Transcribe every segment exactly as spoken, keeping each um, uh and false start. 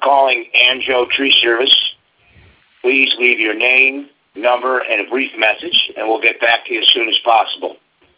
calling Anjo Tree Service. Please leave your name, number, and a brief message, and we'll get back to you as soon as possible.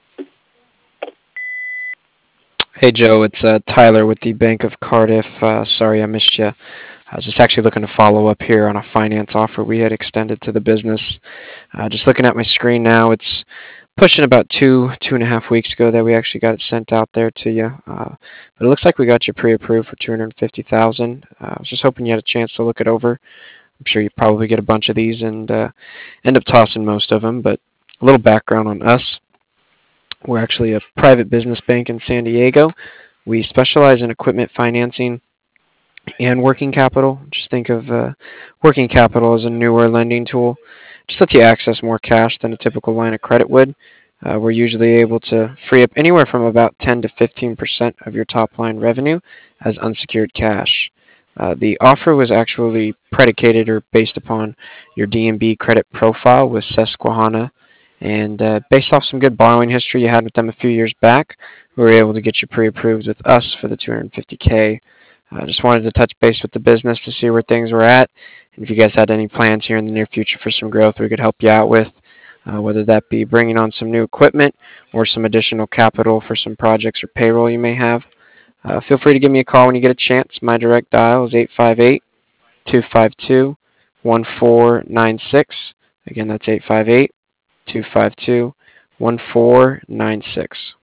Hey Joe, it's uh, Tyler with the Bank of Cardiff. Uh, sorry I missed you. I was just actually looking to follow up here on a finance offer we had extended to the business. Uh, just looking at my screen now, it's pushing about two, two and a half weeks ago that we actually got it sent out there to you. Uh, but it looks like we got you pre-approved for two hundred fifty thousand dollars. Uh, I was just hoping you had a chance to look it over. I'm sure you probably get a bunch of these and uh, end up tossing most of them, but a little background on us. We're actually a private business bank in San Diego. We specialize in equipment financing and working capital. Just think of uh, working capital as a newer lending tool. Just lets you access more cash than a typical line of credit would. Uh, we're usually able to free up anywhere from about ten to fifteen percent of your top line revenue as unsecured cash. Uh, the offer was actually predicated or based upon your D and B credit profile with Susquehanna, and uh, based off some good borrowing history you had with them a few years back, we were able to get you pre-approved with us for the two hundred fifty K. I uh, just wanted to touch base with the business to see where things were at, and if you guys had any plans here in the near future for some growth we could help you out with, uh, whether that be bringing on some new equipment or some additional capital for some projects or payroll you may have. Uh, feel free to give me a call when you get a chance. My direct dial is eight five eight, two five two, one four nine six. Again, that's eight five eight, two five two, one four nine six.